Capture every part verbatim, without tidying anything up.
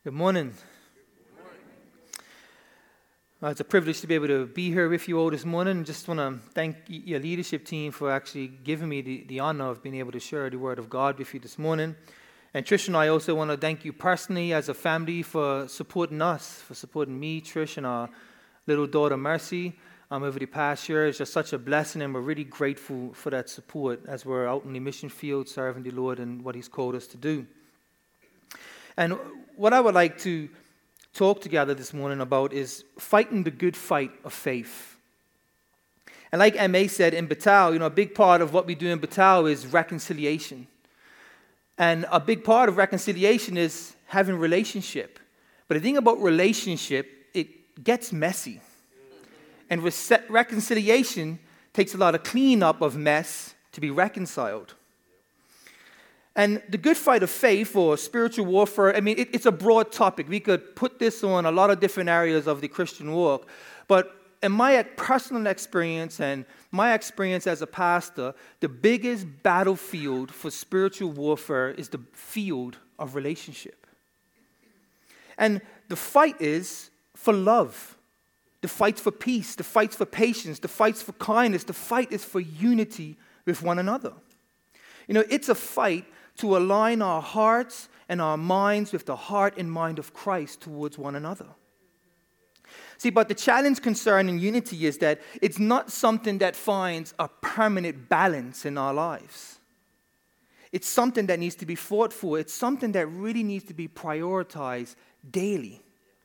Good morning. Uh, it's a privilege to be able to be here with you all this morning. Just want to thank y- your leadership team for actually giving me the, the honor of being able to share the Word of God with you this morning. And Trish and I also want to thank you personally as a family for supporting us, for supporting me, Trish, and our little daughter Mercy um, over the past year. It's just such a blessing, and we're really grateful for that support as we're out in the mission field serving the Lord and what He's called us to do. And what I would like to talk together this morning about is fighting the good fight of faith. And like M A said in Batal, you know, a big part of what we do in Batal is reconciliation. And a big part of reconciliation is having relationship. But the thing about relationship, it gets messy. And re- reconciliation takes a lot of cleanup of mess to be reconciled. And the good fight of faith or spiritual warfare, I mean, it, it's a broad topic. We could put this on a lot of different areas of the Christian walk. But in my personal experience and my experience as a pastor, the biggest battlefield for spiritual warfare is the field of relationship. And the fight is for love. The fight's for peace. The fight's for patience. The fight's for kindness. The fight is for unity with one another. You know, it's a fight to align our hearts and our minds with the heart and mind of Christ towards one another. See, but the challenge concerning unity is that it's not something that finds a permanent balance in our lives. It's something that needs to be fought for. It's something that really needs to be prioritized daily.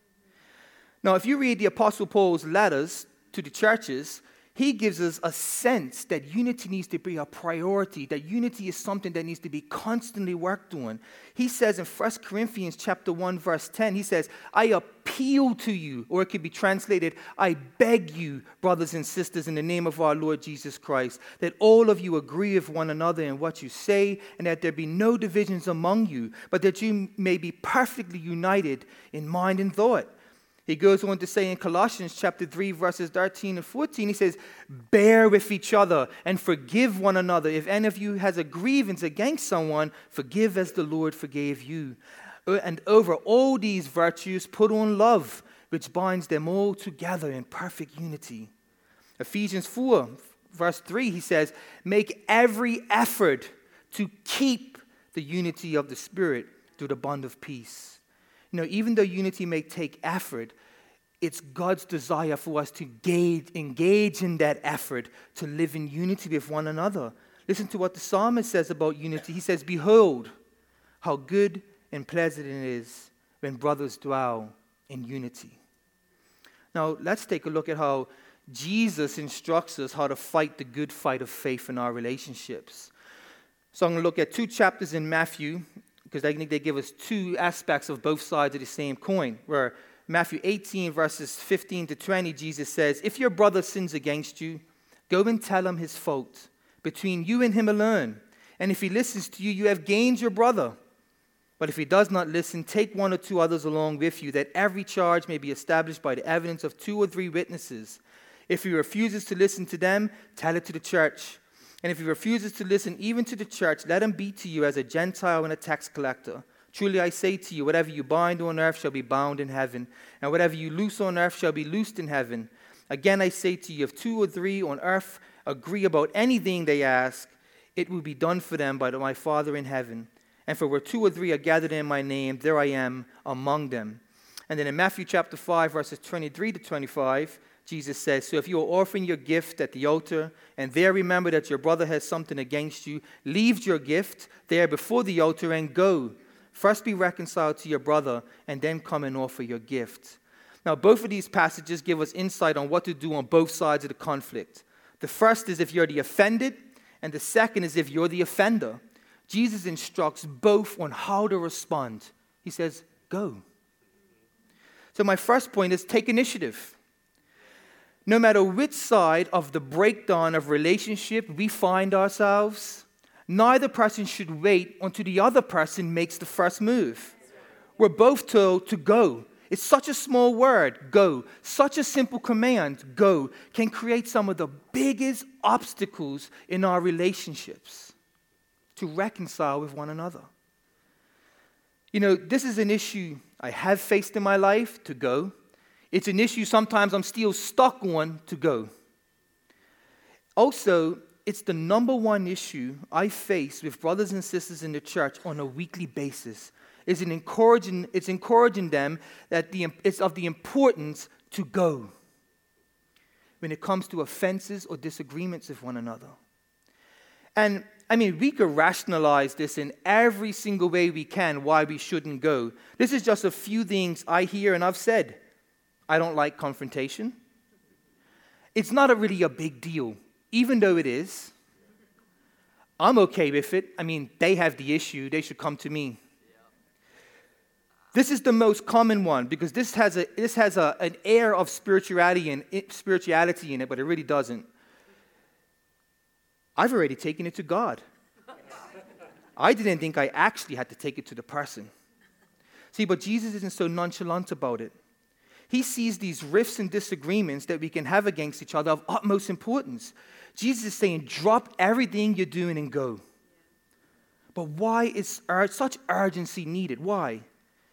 Now, if you read the Apostle Paul's letters to the churches, he gives us a sense that unity needs to be a priority, that unity is something that needs to be constantly worked on. He says in First Corinthians chapter one, verse ten, he says, I appeal to you, or it could be translated, I beg you, brothers and sisters, in the name of our Lord Jesus Christ, that all of you agree with one another in what you say, and that there be no divisions among you, but that you may be perfectly united in mind and thought. He goes on to say in Colossians chapter three, verses thirteen and fourteen, he says, bear with each other and forgive one another. If any of you has a grievance against someone, forgive as the Lord forgave you. And over all these virtues, put on love, which binds them all together in perfect unity. Ephesians four, verse three, he says, make every effort to keep the unity of the Spirit through the bond of peace. You know, even though unity may take effort, it's God's desire for us to engage, engage in that effort to live in unity with one another. Listen to what the psalmist says about unity. He says, behold, how good and pleasant it is when brothers dwell in unity. Now, let's take a look at how Jesus instructs us how to fight the good fight of faith in our relationships. So I'm going to look at two chapters in Matthew, because I think they give us two aspects of both sides of the same coin. Where Matthew eighteen, verses fifteen to twenty, Jesus says, if your brother sins against you, go and tell him his fault, between you and him alone. And if he listens to you, you have gained your brother. But if he does not listen, take one or two others along with you, that every charge may be established by the evidence of two or three witnesses. If he refuses to listen to them, tell it to the church. And if he refuses to listen even to the church, let him be to you as a Gentile and a tax collector. Truly I say to you, whatever you bind on earth shall be bound in heaven, and whatever you loose on earth shall be loosed in heaven. Again I say to you, if two or three on earth agree about anything they ask, it will be done for them by my Father in heaven. And for where two or three are gathered in my name, there I am among them. And then in Matthew chapter five, verses twenty-three to twenty-five, Jesus says, so if you are offering your gift at the altar, and there remember that your brother has something against you, leave your gift there before the altar and go. First be reconciled to your brother, and then come and offer your gift. Now, both of these passages give us insight on what to do on both sides of the conflict. The first is if you're the offended, and the second is if you're the offender. Jesus instructs both on how to respond. He says, go. So my first point is take initiative. No matter which side of the breakdown of relationship we find ourselves, neither person should wait until the other person makes the first move. We're both told to go. It's such a small word, go. Such a simple command, go, can create some of the biggest obstacles in our relationships to reconcile with one another. You know, this is an issue I have faced in my life, to go. It's an issue sometimes I'm still stuck on, to go. Also, it's the number one issue I face with brothers and sisters in the church on a weekly basis. It's, an encouraging, it's encouraging them that the, it's of the importance to go when it comes to offenses or disagreements with one another. And, I mean, we could rationalize this in every single way we can why we shouldn't go. This is just a few things I hear and I've said. I don't like confrontation. It's not a really a big deal, even though it is. I'm okay with it. I mean, they have the issue. They should come to me. This is the most common one because this has a this has a, an air of spirituality and spirituality in it, but it really doesn't. I've already taken it to God. I didn't think I actually had to take it to the person. See, but Jesus isn't so nonchalant about it. He sees these rifts and disagreements that we can have against each other of utmost importance. Jesus is saying, drop everything you're doing and go. But why is ur- such urgency needed? Why?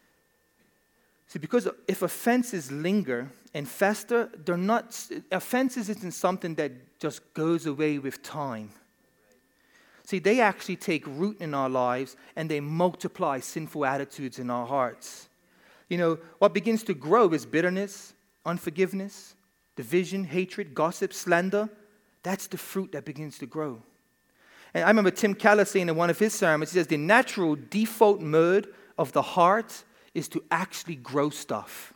See, because if offenses linger and fester, they're not, offenses isn't something that just goes away with time. See, they actually take root in our lives and they multiply sinful attitudes in our hearts. You know, what begins to grow is bitterness, unforgiveness, division, hatred, gossip, slander. That's the fruit that begins to grow. And I remember Tim Keller saying in one of his sermons, he says, the natural default mode of the heart is to actually grow stuff.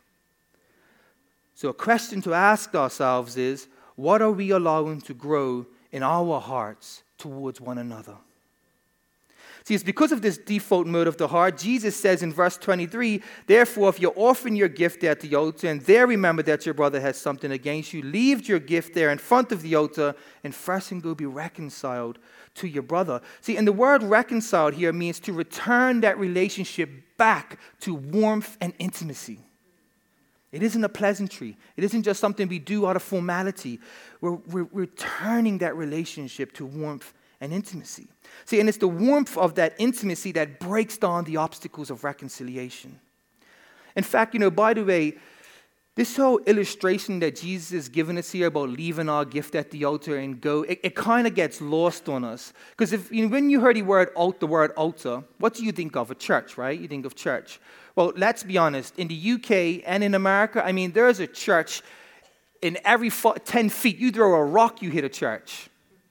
So a question to ask ourselves is, what are we allowing to grow in our hearts towards one another? See, it's because of this default mode of the heart, Jesus says in verse twenty-three, therefore, if you're offering your gift there at the altar, and there remember that your brother has something against you, leave your gift there in front of the altar, and first and go be reconciled to your brother. See, and the word reconciled here means to return that relationship back to warmth and intimacy. It isn't a pleasantry. It isn't just something we do out of formality. We're, we're returning that relationship to warmth and intimacy. See, and it's the warmth of that intimacy that breaks down the obstacles of reconciliation. In fact, you know, by the way, this whole illustration that Jesus is giving us here about leaving our gift at the altar and go, it, it kind of gets lost on us. Because if you know, when you heard the word altar, the word altar, what do you think of? A church, right? You think of church. Well, let's be honest. In the U K and in America, I mean, there's a church in every fo- ten feet. You throw a rock, you hit a church.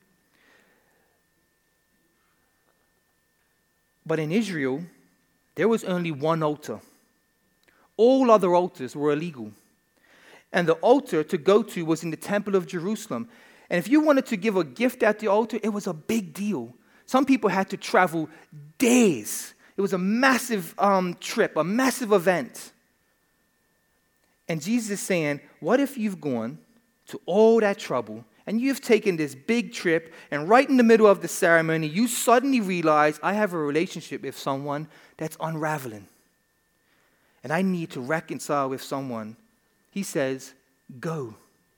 But in Israel, there was only one altar. All other altars were illegal. And the altar to go to was in the Temple of Jerusalem. And if you wanted to give a gift at the altar, it was a big deal. Some people had to travel days. It was a massive um, trip, a massive event. And Jesus is saying, what if you've gone to all that trouble and you've taken this big trip, and right in the middle of the ceremony, you suddenly realize, I have a relationship with someone that's unraveling. And I need to reconcile with someone. He says, go.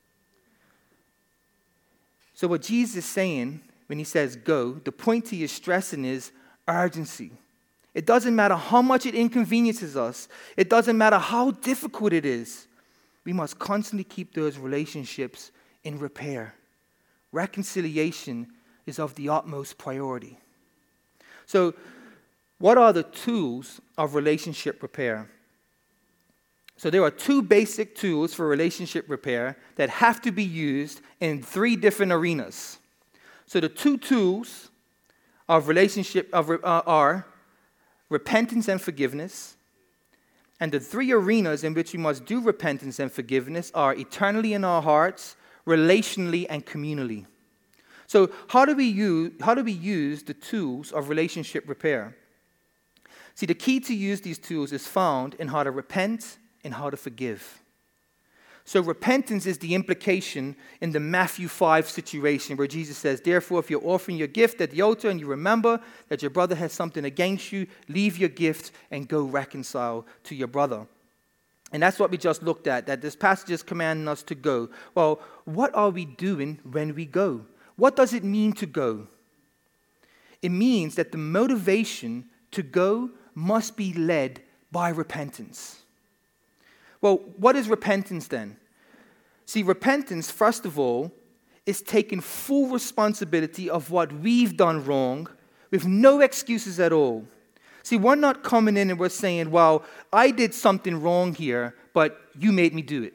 So what Jesus is saying when he says go, the point he is stressing is urgency. It doesn't matter how much it inconveniences us. It doesn't matter how difficult it is. We must constantly keep those relationships in repair. Reconciliation is of the utmost priority. So, what are the tools of relationship repair? So there are two basic tools for relationship repair that have to be used in three different arenas. So the two tools of relationship of, uh, are repentance and forgiveness. And the three arenas in which we must do repentance and forgiveness are eternally in our hearts, relationally, and communally. So how do we use, how do we use the tools of relationship repair? See, the key to use these tools is found in how to repent and how to forgive. So repentance is the implication in the Matthew five situation where Jesus says, therefore, if you're offering your gift at the altar and you remember that your brother has something against you, leave your gift and go reconcile to your brother. And that's what we just looked at, that this passage is commanding us to go. Well, what are we doing when we go? What does it mean to go? It means that the motivation to go must be led by repentance. Well, what is repentance then? See, repentance, first of all, is taking full responsibility of what we've done wrong with no excuses at all. See, we're not coming in and we're saying, well, I did something wrong here, but you made me do it.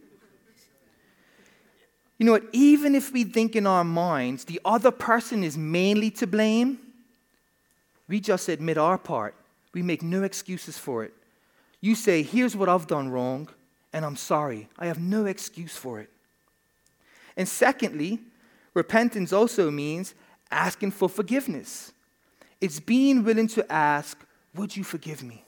You know what? Even if we think in our minds the other person is mainly to blame, we just admit our part. We make no excuses for it. You say, here's what I've done wrong, and I'm sorry. I have no excuse for it. And secondly, repentance also means asking for forgiveness. It's being willing to ask, would you forgive me?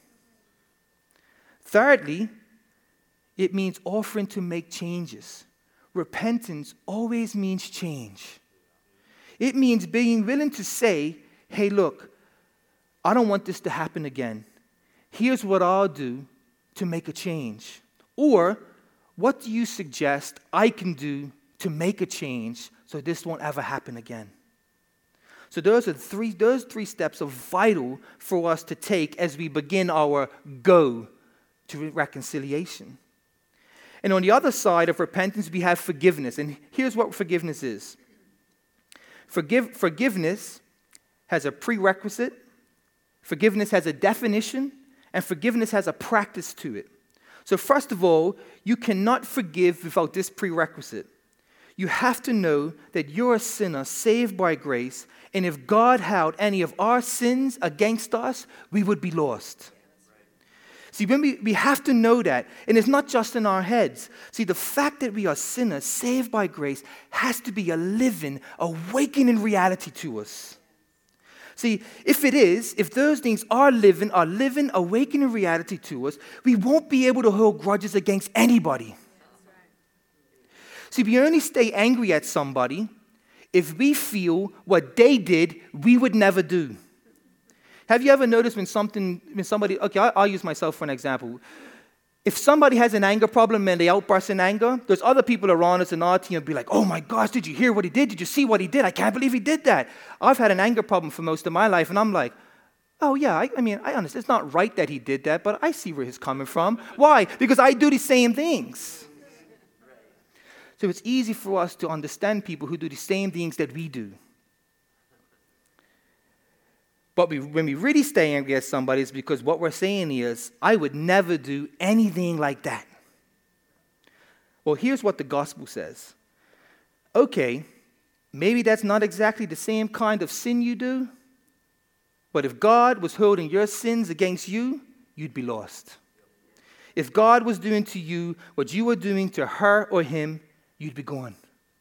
Thirdly, it means offering to make changes. Repentance always means change. It means being willing to say, hey, look, I don't want this to happen again. Here's what I'll do to make a change. Or, what do you suggest I can do to make a change so this won't ever happen again? So those are three, those three steps are vital for us to take as we begin our go to reconciliation. And on the other side of repentance, we have forgiveness. And here's what forgiveness is. Forgive, forgiveness has a prerequisite, forgiveness has a definition, and forgiveness has a practice to it. So first of all, you cannot forgive without this prerequisite. You have to know that you're a sinner saved by grace, and if God held any of our sins against us, we would be lost. See, when we, we have to know that, and it's not just in our heads. See, the fact that we are sinners saved by grace has to be a living, awakening reality to us. See, if it is, if those things are living, are living, awakening reality to us, we won't be able to hold grudges against anybody. See, we only stay angry at somebody if we feel what they did we would never do. Have you ever noticed when something, when somebody, okay, I'll, I'll use myself for an example. If somebody has an anger problem and they outburst in anger, there's other people around us in our team and be like, oh my gosh, did you hear what he did? Did you see what he did? I can't believe he did that. I've had an anger problem for most of my life, and I'm like, oh yeah, I, I mean, I understand. It's not right that he did that, but I see where he's coming from. Why? Because I do the same things. So it's easy for us to understand people who do the same things that we do. But we, when we really stay angry at somebody, it's because what we're saying is, I would never do anything like that. Well, here's what the gospel says. Okay, maybe that's not exactly the same kind of sin you do, but if God was holding your sins against you, you'd be lost. If God was doing to you what you were doing to her or him, you'd be gone.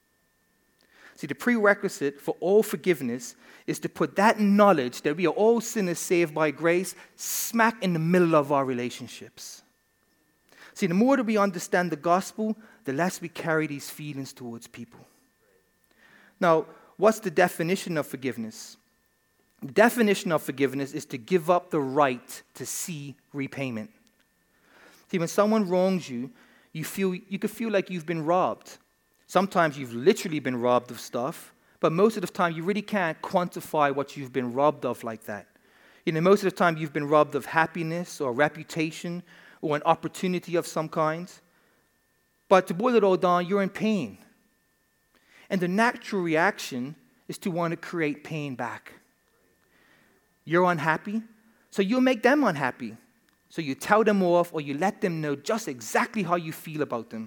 See, the prerequisite for all forgiveness is to put that knowledge that we are all sinners saved by grace smack in the middle of our relationships. See, the more that we understand the gospel, the less we carry these feelings towards people. Now, what's the definition of forgiveness? The definition of forgiveness is to give up the right to see repayment. See, when someone wrongs you, you feel you could feel like you've been robbed. Sometimes you've literally been robbed of stuff, but most of the time you really can't quantify what you've been robbed of like that. You know, most of the time you've been robbed of happiness or reputation or an opportunity of some kind. But to boil it all down, you're in pain. And the natural reaction is to want to create pain back. You're unhappy, so you'll make them unhappy. So you tell them off or you let them know just exactly how you feel about them.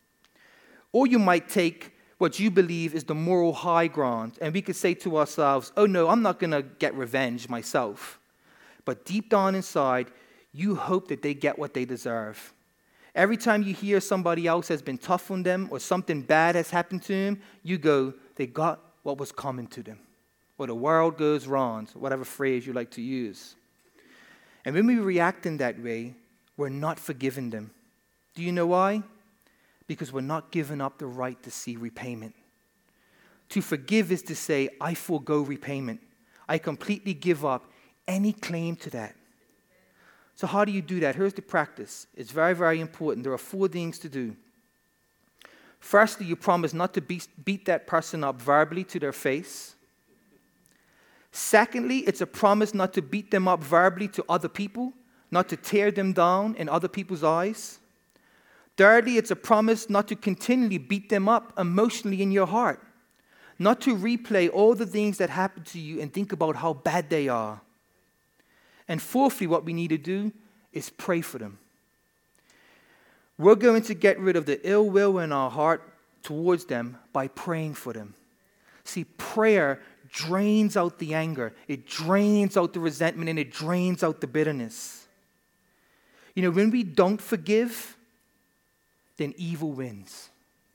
Or you might take what you believe is the moral high ground, and we could say to ourselves, oh no, I'm not going to get revenge myself. But deep down inside, you hope that they get what they deserve. Every time you hear somebody else has been tough on them or something bad has happened to them, you go, they got what was coming to them. Or the world goes round, whatever phrase you like to use. And when we react in that way, we're not forgiving them. Do you know why? Because we're not giving up the right to see repayment. To forgive is to say, I forego repayment. I completely give up any claim to that. So how do you do that? Here's the practice. It's very, very important. There are four things to do. Firstly, you promise not to beat, beat that person up verbally to their face. Secondly, it's a promise not to beat them up verbally to other people, not to tear them down in other people's eyes. Thirdly, it's a promise not to continually beat them up emotionally in your heart, not to replay all the things that happened to you and think about how bad they are. And fourthly, what we need to do is pray for them. We're going to get rid of the ill will in our heart towards them by praying for them. See, prayer drains out the anger, it drains out the resentment, and it drains out the bitterness. You know, when we don't forgive, then evil wins.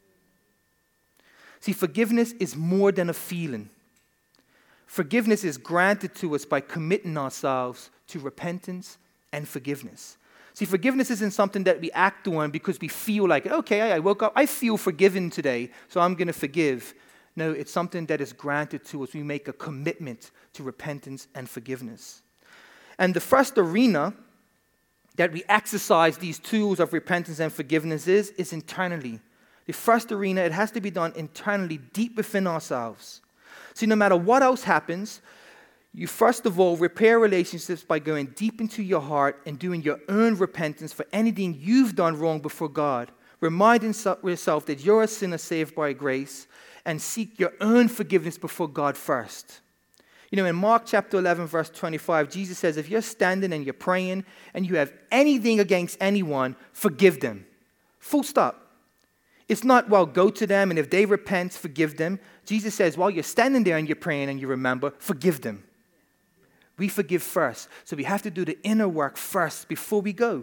See, forgiveness is more than a feeling. Forgiveness is granted to us by committing ourselves to repentance and forgiveness. See, forgiveness isn't something that we act on because we feel like, okay, I woke up, I feel forgiven today, so I'm going to forgive. No, it's something that is granted to us. We make a commitment to repentance and forgiveness. And the first arena that we exercise these tools of repentance and forgiveness is, is internally. The first arena, it has to be done internally, deep within ourselves. See, no matter what else happens, you first of all repair relationships by going deep into your heart and doing your own repentance for anything you've done wrong before God. Reminding yourself that you're a sinner saved by grace, and seek your own forgiveness before God first. You know, in Mark chapter eleven, verse twenty-five, Jesus says, if you're standing and you're praying and you have anything against anyone, forgive them. Full stop. It's not, well, go to them, and if they repent, forgive them. Jesus says, while you're standing there and you're praying and you remember, forgive them. We forgive first. So we have to do the inner work first before we go.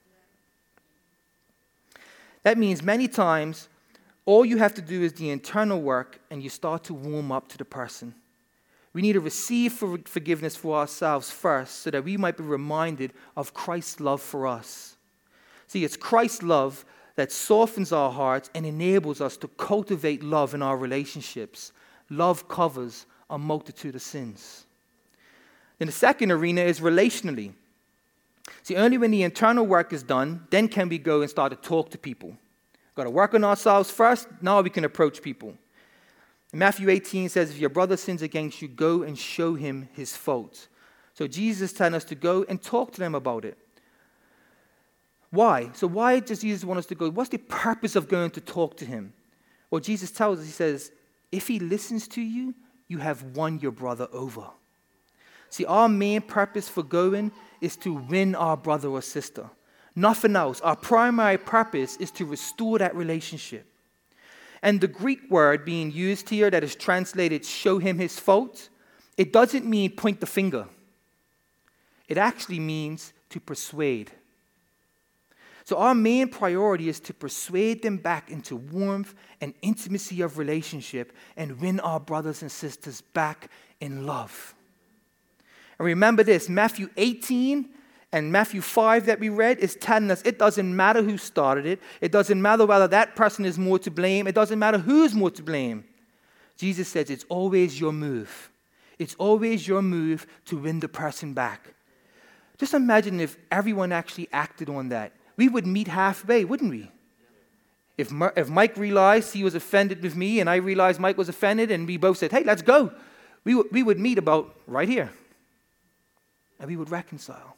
That means many times, all you have to do is the internal work, and you start to warm up to the person. We need to receive forgiveness for ourselves first so that we might be reminded of Christ's love for us. See, it's Christ's love that softens our hearts and enables us to cultivate love in our relationships. Love covers a multitude of sins. Then the second arena is relationally. See, only when the internal work is done, then can we go and start to talk to people. Got to work on ourselves first, now we can approach people. Matthew eighteen says, if your brother sins against you, go and show him his fault. So Jesus is telling us to go and talk to them about it. Why? So why does Jesus want us to go? What's the purpose of going to talk to him? Well, Jesus tells us, he says, if he listens to you, you have won your brother over. See, our main purpose for going is to win our brother or sister. Nothing else. Our primary purpose is to restore that relationship. And the Greek word being used here that is translated, show him his fault, it doesn't mean point the finger. It actually means to persuade. So our main priority is to persuade them back into warmth and intimacy of relationship and win our brothers and sisters back in love. And remember this, Matthew eighteen and Matthew five that we read is telling us it doesn't matter who started it. It doesn't matter whether that person is more to blame. It doesn't matter who's more to blame. Jesus says it's always your move. It's always your move to win the person back. Just imagine if everyone actually acted on that. We would meet halfway, wouldn't we? If, if Mike realized he was offended with me and I realized Mike was offended and we both said, hey, let's go, we, w- we would meet about right here. And we would reconcile.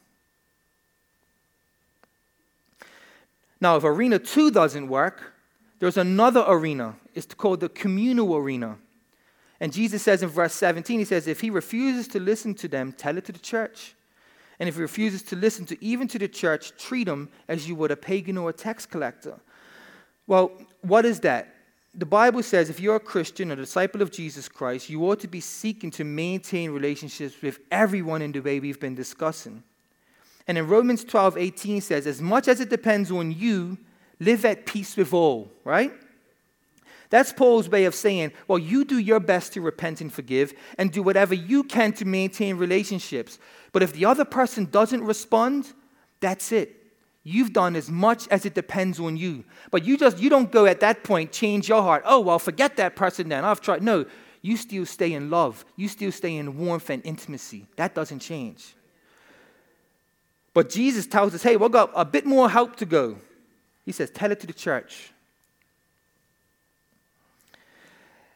Now, if arena two doesn't work, there's another arena. It's called the communal arena. And Jesus says in verse seventeen, he says, if he refuses to listen to them, tell it to the church. And if he refuses to listen to even to the church, treat him as you would a pagan or a tax collector. Well, what is that? The Bible says if you're a Christian, a disciple of Jesus Christ, you ought to be seeking to maintain relationships with everyone in the way we've been discussing. And in Romans twelve eighteen says, as much as it depends on you, live at peace with all, right? That's Paul's way of saying, well, you do your best to repent and forgive and do whatever you can to maintain relationships. But if the other person doesn't respond, that's it. You've done as much as it depends on you. But you just, you don't go at that point, change your heart. Oh, well, forget that person then. I've tried. No, you still stay in love. You still stay in warmth and intimacy. That doesn't change. But Jesus tells us, hey, we've got a bit more help to go. He says, tell it to the church.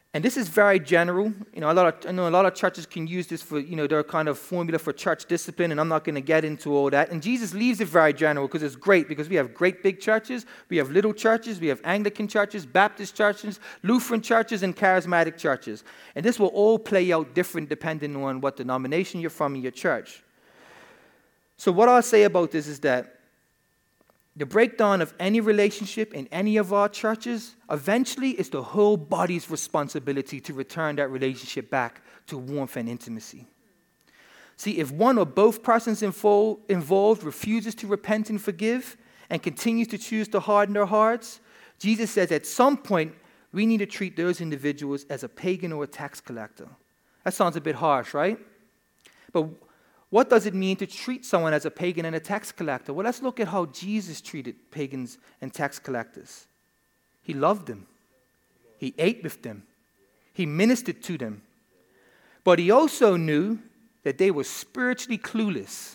And this is very general. You know, a lot of, I know a lot of churches can use this for, you know, their kind of formula for church discipline, and I'm not going to get into all that. And Jesus leaves it very general because it's great, because we have great big churches, we have little churches, we have Anglican churches, Baptist churches, Lutheran churches, and charismatic churches. And this will all play out different depending on what denomination you're from in your church. So what I'll say about this is that the breakdown of any relationship in any of our churches eventually is the whole body's responsibility to return that relationship back to warmth and intimacy. See, if one or both persons info- involved refuses to repent and forgive and continues to choose to harden their hearts, Jesus says at some point we need to treat those individuals as a pagan or a tax collector. That sounds a bit harsh, right? But what does it mean to treat someone as a pagan and a tax collector? Well, let's look at how Jesus treated pagans and tax collectors. He loved them. He ate with them. He ministered to them. But he also knew that they were spiritually clueless.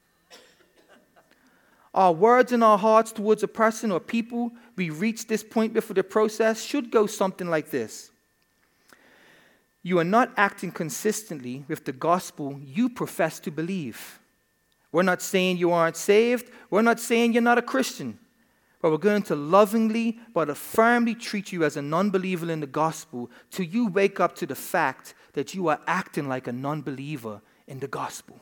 Our words and our hearts towards a person or people we reach this point before the process should go something like this. You are not acting consistently with the gospel you profess to believe. We're not saying you aren't saved. We're not saying you're not a Christian. But we're going to lovingly but firmly treat you as a non-believer in the gospel till you wake up to the fact that you are acting like a non-believer in the gospel.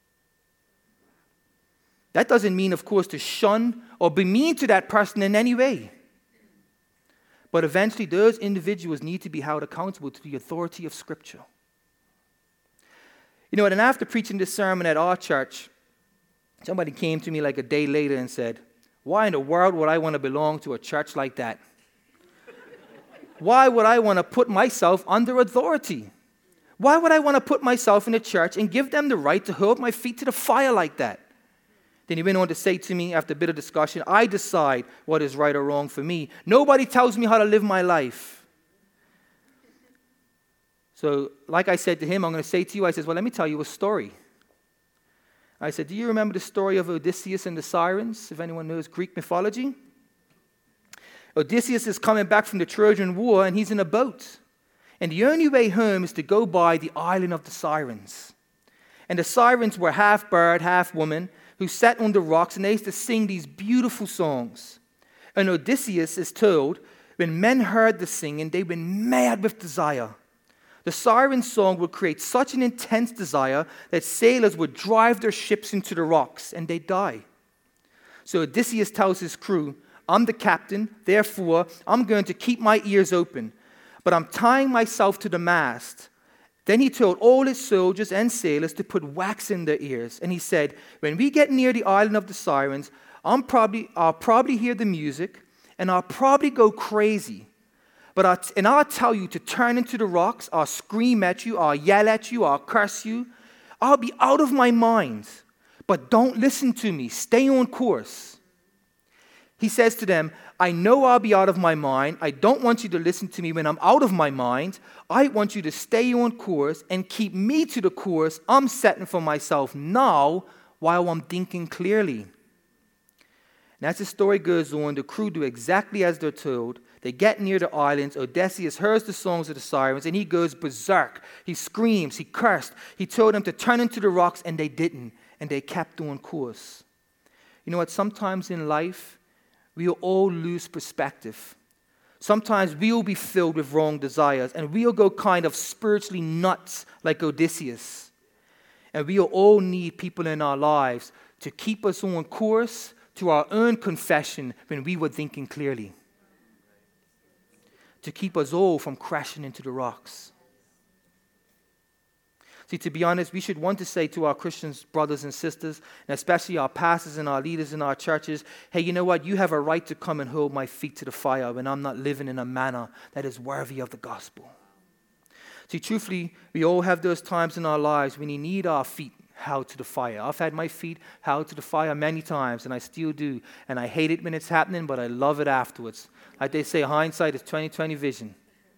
That doesn't mean, of course, to shun or be mean to that person in any way. But eventually, those individuals need to be held accountable to the authority of Scripture. You know, and after preaching this sermon at our church, somebody came to me like a day later and said, "Why in the world would I want to belong to a church like that? Why would I want to put myself under authority? Why would I want to put myself in a church and give them the right to hold my feet to the fire like that?" Then he went on to say to me after a bit of discussion, "I decide what is right or wrong for me. Nobody tells me how to live my life." So, like I said to him, I'm going to say to you, I said, "Well, let me tell you a story." I said, "Do you remember the story of Odysseus and the Sirens, if anyone knows Greek mythology?" Odysseus is coming back from the Trojan War, and he's in a boat. And the only way home is to go by the island of the Sirens. And the Sirens were half bird, half woman, who sat on the rocks, and they used to sing these beautiful songs. And Odysseus is told, when men heard the singing, they went mad with desire. The siren song would create such an intense desire that sailors would drive their ships into the rocks, and they'd die. So Odysseus tells his crew, "I'm the captain, therefore I'm going to keep my ears open, but I'm tying myself to the mast." Then he told all his soldiers and sailors to put wax in their ears. And he said, "When we get near the island of the Sirens, I'm probably, I'll probably hear the music, and I'll probably go crazy. But I'll, and I'll tell you to turn into the rocks. I'll scream at you. I'll yell at you. I'll curse you. I'll be out of my mind. But don't listen to me. Stay on course." He says to them, "I know I'll be out of my mind. I don't want you to listen to me when I'm out of my mind. I want you to stay on course and keep me to the course I'm setting for myself now while I'm thinking clearly." And as the story goes on, the crew do exactly as they're told. They get near the islands. Odysseus hears the songs of the sirens, and he goes berserk. He screams. He cursed. He told them to turn into the rocks, and they didn't. And they kept on course. You know what? Sometimes in life, we'll all lose perspective. Sometimes we'll be filled with wrong desires, and we'll go kind of spiritually nuts like Odysseus. And we'll all need people in our lives to keep us on course to our own confession when we were thinking clearly. To keep us all from crashing into the rocks. See, to be honest, we should want to say to our Christian brothers and sisters, and especially our pastors and our leaders in our churches, "Hey, you know what? You have a right to come and hold my feet to the fire when I'm not living in a manner that is worthy of the gospel." See, truthfully, we all have those times in our lives when we need our feet held to the fire. I've had my feet held to the fire many times, and I still do. And I hate it when it's happening, but I love it afterwards. Like they say, hindsight is twenty twenty vision.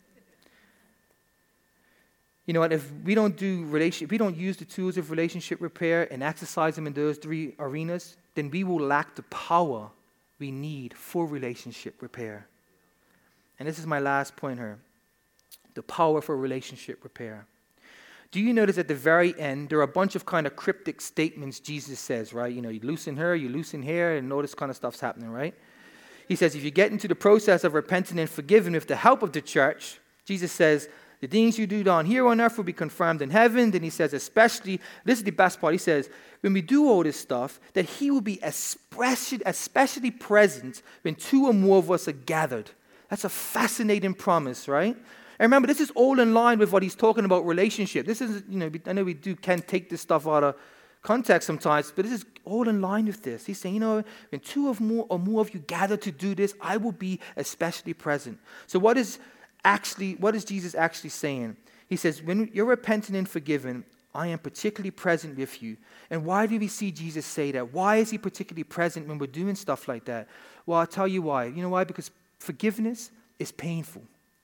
You know what, if we don't do relationship, if we don't use the tools of relationship repair and exercise them in those three arenas, then we will lack the power we need for relationship repair. And this is my last point here. The power for relationship repair. Do you notice at the very end, there are a bunch of kind of cryptic statements Jesus says, right? You know, you loosen her, you loosen here, and all this kind of stuff's happening, right? He says, if you get into the process of repenting and forgiving with the help of the church, Jesus says, the things you do down here on earth will be confirmed in heaven. Then he says, especially, this is the best part, he says, when we do all this stuff, that he will be especially, especially present when two or more of us are gathered. That's a fascinating promise, right? And remember, this is all in line with what he's talking about relationship. This is, you know, I know we do can take this stuff out of context sometimes, but this is all in line with this. He's saying, you know, when two of more or more of you gather to do this, I will be especially present. So what is actually, what is Jesus actually saying? He says, when you're repentant and forgiven, I am particularly present with you. And why do we see Jesus say that? Why is he particularly present when we're doing stuff like that? Well, I'll tell you why. You know why? Because forgiveness is painful.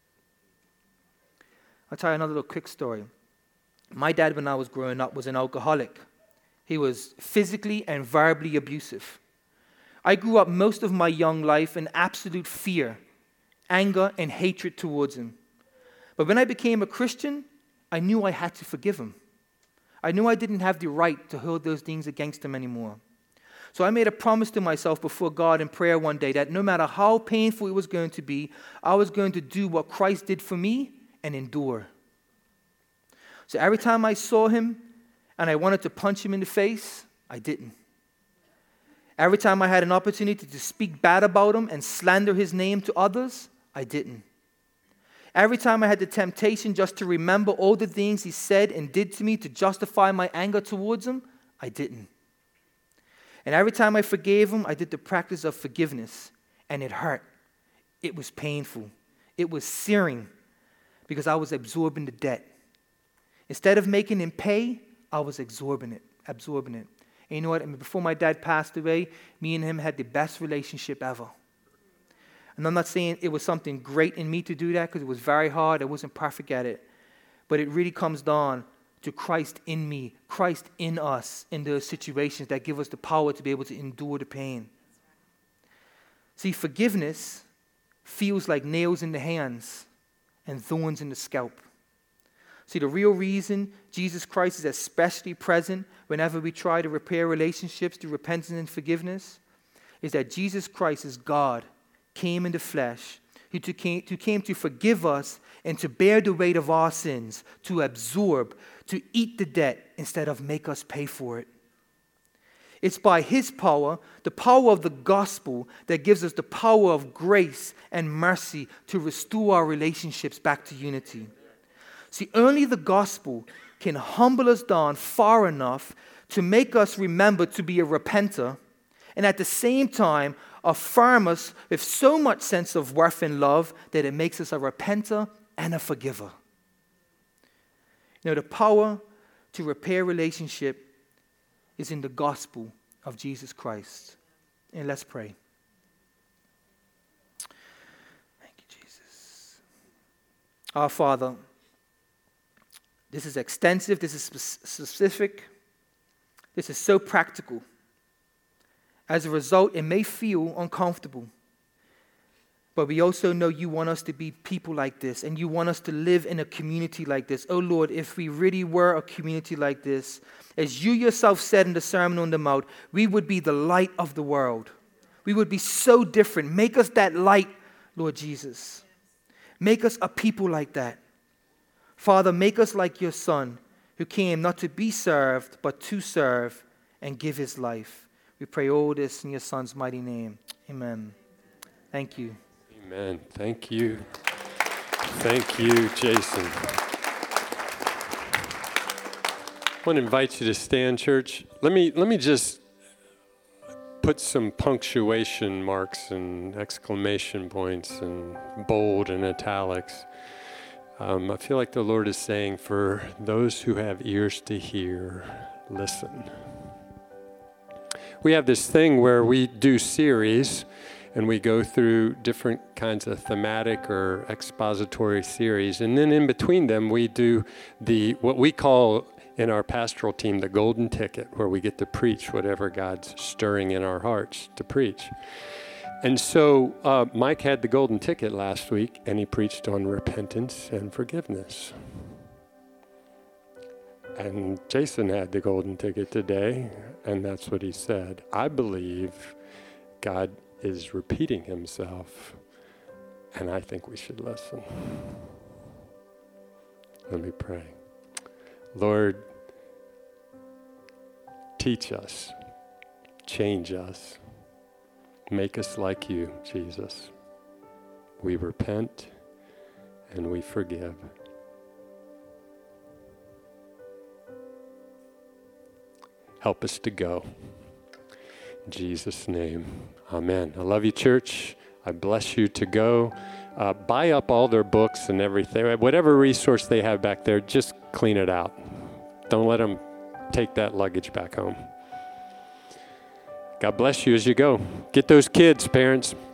I'll tell you another little quick story. My dad, when I was growing up, was an alcoholic. He was physically and verbally abusive. I grew up most of my young life in absolute fear, anger, and hatred towards him. But when I became a Christian, I knew I had to forgive him. I knew I didn't have the right to hold those things against him anymore. So I made a promise to myself before God in prayer one day that no matter how painful it was going to be, I was going to do what Christ did for me and endure. So every time I saw him and I wanted to punch him in the face, I didn't. Every time I had an opportunity to speak bad about him and slander his name to others, I didn't. Every time I had the temptation just to remember all the things he said and did to me to justify my anger towards him, I didn't. And every time I forgave him, I did the practice of forgiveness, and it hurt. It was painful. It was searing because I was absorbing the debt. Instead of making him pay, I was absorbing it, absorbing it. And you know what? I mean, before my dad passed away, me and him had the best relationship ever. And I'm not saying it was something great in me to do that because it was very hard. I wasn't perfect at it. But it really comes down to Christ in me, Christ in us in those situations that give us the power to be able to endure the pain. See, forgiveness feels like nails in the hands and thorns in the scalp. See, the real reason Jesus Christ is especially present whenever we try to repair relationships through repentance and forgiveness is that Jesus Christ is God, came in the flesh, who came, who came to forgive us and to bear the weight of our sins, to absorb, to eat the debt instead of make us pay for it. It's by his power, the power of the gospel, that gives us the power of grace and mercy to restore our relationships back to unity. See, only the gospel can humble us down far enough to make us remember to be a repenter, and at the same time affirm us with so much sense of worth and love that it makes us a repenter and a forgiver. You know, the power to repair relationship is in the gospel of Jesus Christ. And let's pray. Thank you, Jesus. Our Father, this is extensive, this is specific, this is so practical. As a result, it may feel uncomfortable. But we also know you want us to be people like this, and you want us to live in a community like this. Oh Lord, if we really were a community like this, as you yourself said in the Sermon on the Mount, we would be the light of the world. We would be so different. Make us that light, Lord Jesus. Make us a people like that. Father, make us like your Son, who came not to be served, but to serve and give his life. We pray all this in your Son's mighty name. Amen. Thank you. Amen. Thank you. Thank you, Jason. I want to invite you to stand, church. Let me let me just put some punctuation marks and exclamation points and bold and italics. Um, I feel like the Lord is saying, for those who have ears to hear, listen. We have this thing where we do series, and we go through different kinds of thematic or expository series. And then in between them, we do the what we call in our pastoral team the golden ticket, where we get to preach whatever God's stirring in our hearts to preach. And so uh, Mike had the golden ticket last week, and he preached on repentance and forgiveness. And Jason had the golden ticket today, and that's what he said. I believe God is repeating himself, and I think we should listen. Let me pray. Lord, teach us, change us, make us like you, Jesus. We repent and we forgive. Help us to go. In Jesus' name, amen. I love you, church. I bless you to go. Uh, buy up all their books and everything. Whatever resource they have back there, just clean it out. Don't let them take that luggage back home. God bless you as you go. Get those kids, parents.